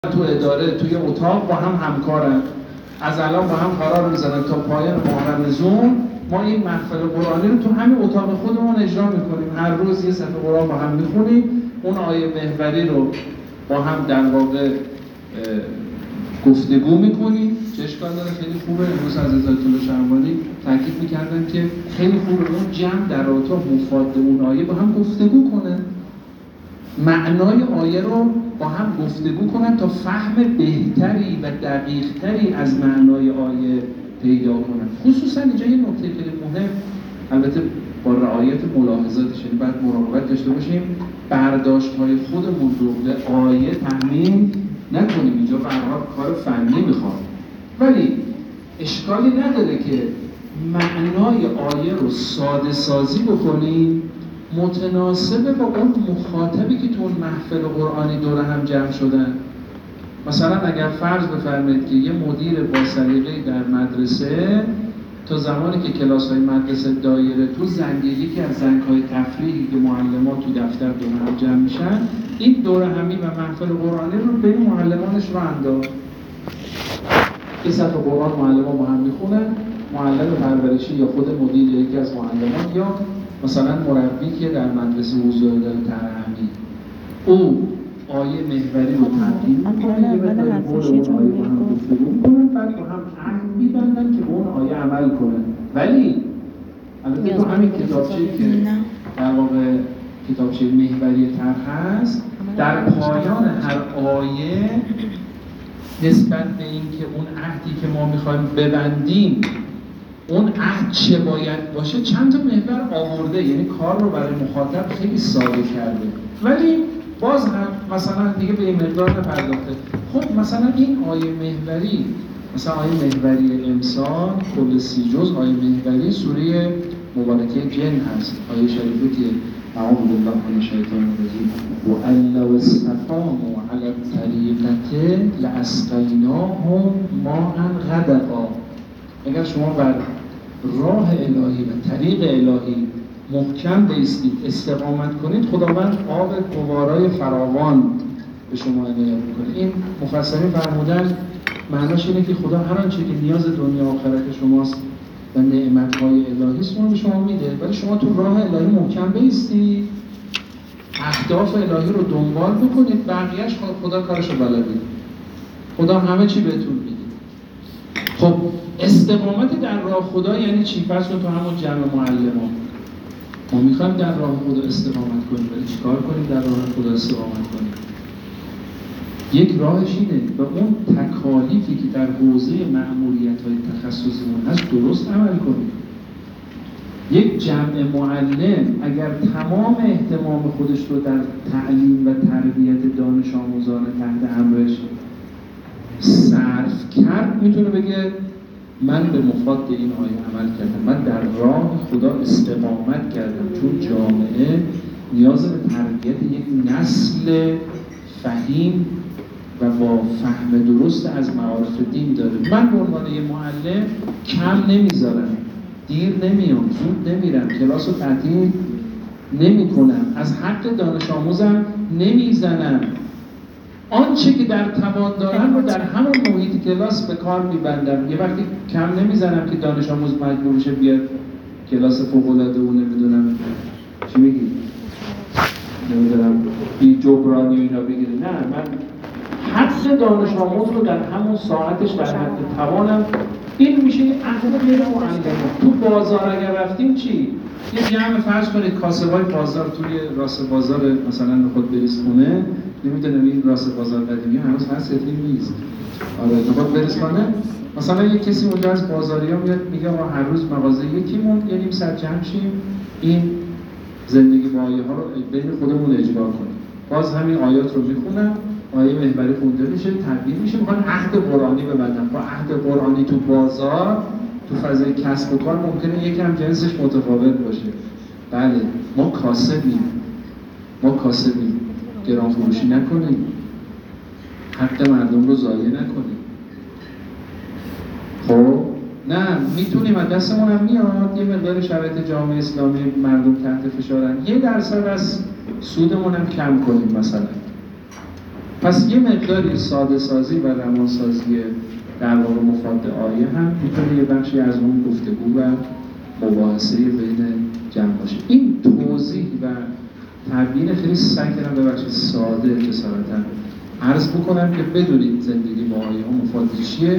تو اداره توی اتاق با هم همکارن، از الان با هم قرار میزنن تا پایان ماه رمضان ما این محفل قرآنی رو تو همین اتاق خودمون اجرا میکنیم. هر روز یه صفحه قرآن با هم میخونیم، اون آیه محوری رو با هم در واقع گفتگو میکنیم. چه اشکال داره؟ خیلی خوبه. امروز از آیت الله شهربانی تاکید میکردن که خیلی خوبه اون جمع در اتاق مفاد اون آیه با هم گفتگو کنن، معنای آیه رو با هم گفتگو کنن تا فهم بهتری و دقیقتری از معنای آیه پیدا کنن. خصوصا اینجا یه نکته خیلی مهم، البته با رعایت ملاحظاتش، یعنی باید مراقبت داشته باشیم برداشت‌های خودمون رو به آیه تحمیل نکنیم. اینجا به هر حال کار فنی میخواد، ولی اشکالی نداره که معنای آیه رو ساده سازی بکنیم متناسب با اون مخاطبی که تو اون محفل قرآنی دور هم جمع شدن. مثلا اگر فرض بفرمایید که یه مدیر با سلیقه‌ای در مدرسه تا زمانی که کلاس‌های مدرسه دایره تو زنگ یکی از زنگ‌های تفریحی که معلم‌ها تو دفتر دور هم جمع میشن، این دور همی و محفل قرآنی رو بین معلمانش رو انداخت. یه صفحه قرآن معلم‌ها با هم میخونن، معلم پرورشی یا خود مدیر یا یکی از معلمان یا مثلا مربی که در مدرسه حضور داره ترحمی، او آیه محوری رو تبدیل می‌کنه به آیه می‌کنن، بعد با هم عهد می‌بندن که به اون آیه عمل کنن. ولی البته تو همین کتابچه‌ای که در واقع کتابچه محوری طرح هست، در پایان هر آیه نسبت به اینکه اون عهدی که ما می‌خوایم ببندیم اون عهد چه باید باشه چند تا محور آورده، یعنی کار رو برای مخاطب خیلی ساده کرده. ولی باز هم مثلا دیگه به این مقدار نپرداخته. خب مثلا این آیه محوری، مثلا آیه محوری امسال کل 30 جز آیه محوری سوره مبارکه جن هست، آیه شریفه که اعوذ بالله من الشیطان الرجیم و ان لو استقاموا علی الطریقة لاسقیناهم ماء غدقا. اگر شما بر راه الهی و طریق الهی محکم بایستید، استقامت کنید، خداوند آب گوارای فراوان به شما عنایت میکنه. این مفسرین فرمودن معناش اینه که خدا هر آنچه که نیاز دنیا آخرت شماست و نعمت‌های الهی است اون به شما میده، ولی شما تو راه الهی محکم بایستید، اهداف الهی رو دنبال بکنید، بقیه‌اش خدا کارشو بلده. خدا همه چی بهتون میده. خب استقامت در راه خدا یعنی چی؟ فرض کن تو همون جمع معلمان ما میخوایم در راه خدا استقامت کنیم، ولی چیکار کنیم در راه خدا استقامت کنیم؟ یک راهش اینه و اون تکالیفی که در حوزه مأموریت‌های تخصصیمون هست درست عمل کنیم. یک جمع معلم اگر تمام اهتمام خودش رو در تعلیم و تربیت دانش آموزان تحت امرش صرف کرد، میتونه بگه من به مفاد این آیه عمل کردم، من در راه خدا استقامت کردم، چون جامعه نیاز به تربیت یک نسل فهیم و با فهم درست از معارف دین داره. من به عنوان یه معلم کم نمیذارم، دیر نمیام، زود نمیرم، کلاس رو تعطیل نمی کنم، از حق دانش آموزم نمیزنم، آنچه که در توان دارم رو در همون محیط کلاس به کار میبندم. یه وقتی کم نمیزنم که دانش آموز مجبور شه بیاد کلاس فوق‌العاده و نمیدونم چی میگی؟ نمیدونم بی جبرانی و اینا بگیره. نه، من حق دانش آموز رو در همون ساعتش در حد توانم. این میشه یه عهد غیر معلمه. تو بازار اگر رفتیم چی؟ یه جمع فرض کنید کاسبای بازار توی راست بازار مثلا به خود بریز کنه، نمیدونم این راست بازار قدیمی هنوز هست یا نیست. آره تو خود بریز کنه، مثلا یه کسی اونجا از بازاریا میاد میگه ما هر روز مغازه یکیمون یه نیم ساعت جمع شیم این زندگی با آیه ها رو بین خودمون اجرا کنیم. باز همین آیات رو میخونم، آیه محوری خونده میشه، تبدیل میشه، میخوان عهد قرآنی ببندن. با عهد قرآنی تو بازار تو فضای کسب و کار ممکنه یکم جنسش متفاوت باشه. بله ما کاسبیم، گران فروشی نکنیم، حق مردم رو ضایع نکنیم. خب نه میتونیم، از دستمون هم میاد یه مقدار شرایط جامعه اسلامی مردم تحت فشارن، 1% از سودمون هم کم کنیم مثلا. پس یه مقداری ساده سازی و روانسازی در واقع مفاد آیه هم میتونه یه بخشی از اون گفتگو و مباحثه بین جمع باشه. این توضیح و تبیین خیلی سعی کردم به بخش ساده جسارتا عرض بکنم که بدونید زندگی با آیه ها مفاد چیه